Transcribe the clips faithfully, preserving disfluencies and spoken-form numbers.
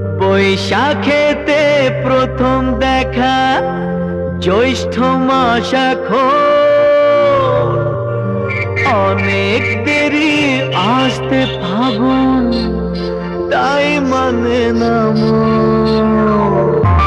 বৈশাখেতে প্রথম দেখা, জ্যৈষ্ঠ মাস এখন অনেক দেরি, আসতে ফাগুন তাই মানে না মন।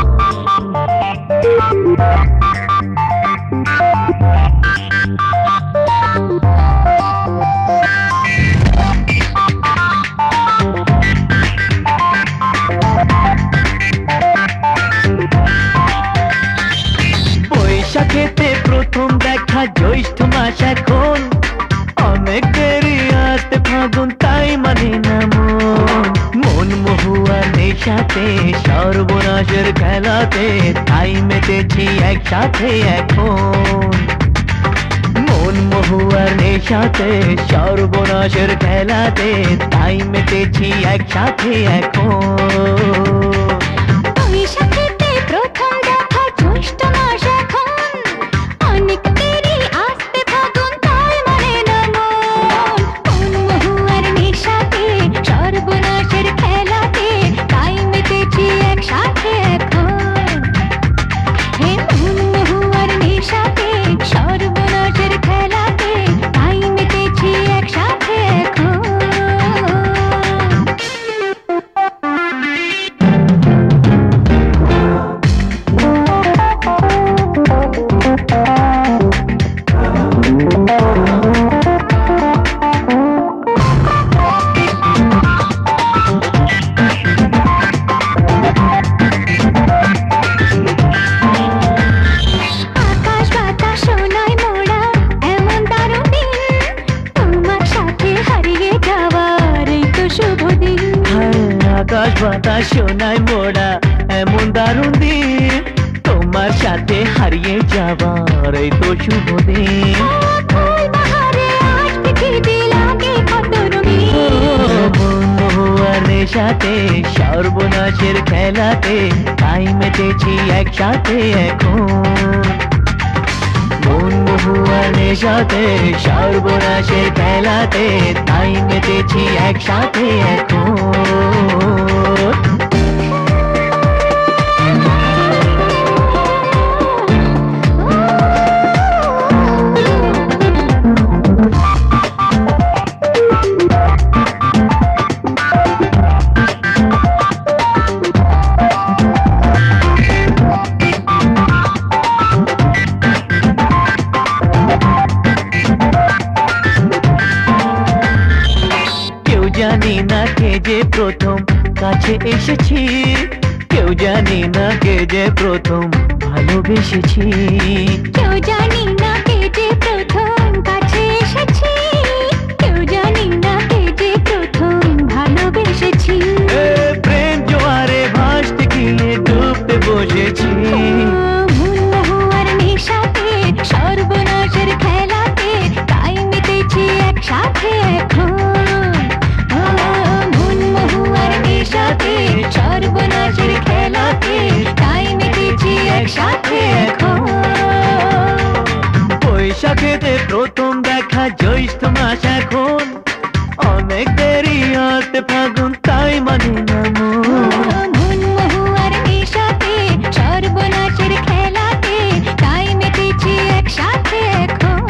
বৈশাখেতে প্রথম দেখা, জ্যৈষ্ঠ মাস এখন অনেক দেরি, আসতে ফাগুন তাই মানে না মন। মন মহুয়া নেশাতে, সর্বনাশের খেলাতে, তাই মেতেছি একসাথে এখন। মন মহুয়ার নেশাতে, সর্বনাশের খেলাতে, তাই মেতেছি একসাথে এখন। বৈশাখেতে প্রথম দেখা, জ্যৈষ্ঠ মাস এখন অনেক দেরি, আসতে ফাগুন তাই মানে না মন। মন মহুয়ার নেশাতে, সর্বনাশের খেলাতে, তাই মেতেছি একসাথে এখন। হে মন মহুয়ার নেশাতে, সর্বনাশের খেলাতে, তাই মেতেছি একসাথে এখন। আকাশ বাতাস সোনায় মোড়া, এমন দারুণ দিন, তোমার সাথে হারিয়ে যাওয়ার এই তো শুভ দিন। আকাশ বাতাস সোনায় মোড়া, এমন দারুণ দিন, তোমার সাথে হারিয়ে যাবার এই তো শুভ দিন। ফুল বাহারে আজ পৃথিবী লাগে কত রঙিন। মন মহুয়ার নেশাতে, সর্বনাশের খেলাতে, তাই মেতেছি একসাথে এখন। মন মহুয়ার নেশাতে, সর্বনাশের খেলাতে, তাই মেতেছি একসাথে এখন। কেউ জানি না কে যে প্রথম কাছে এসেছি, কেউ জানি না কে যে প্রথম ভালোবেসেছি। কেউ জানি না কে যে প্রথম কাছে এসেছি, কেউ জানি না কে যে প্রথম ভালোবেসেছি। এ প্রেম জোয়ারে ভাসতে গিয়ে ডুবতে বসেছি। মন মহুয়ার নেশাতে, সর্বনাশের খেলাতে, তাই মেতেছি একসাথে এখন। মন মহুয়ার নেশাতে, সর্বনাশের খেলাতে, তাই মেতেছি একসাথে এখন। বৈশাখেতে প্রথম দেখা, জ্যৈষ্ঠ মাস এখন অনেক দেরি, আসতে ফাগুন তাই মানে না মন। মন মহুয়ার নেশাতে, সর্বনাশের খেলাতে, তাই মেতেছি একসাথে এখন।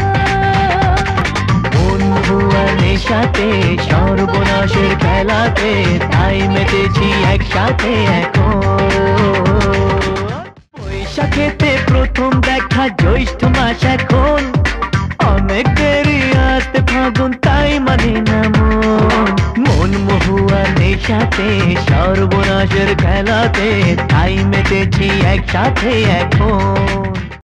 মন মহুয়ার নেশাতে, সর্বনাশের খেলাতে, তাই মেতেছি একসাথে এখন। বৈশাখেতে প্রথম দেখা, জ্যৈষ্ঠ মাস এখন অনেক দেরি, আসতে ফাগুন তাই মানে না মন। মন মহুয়ার নেশাতে, সর্বনাশের খেলাতে, তাই মেতেছি একসাথে এখন।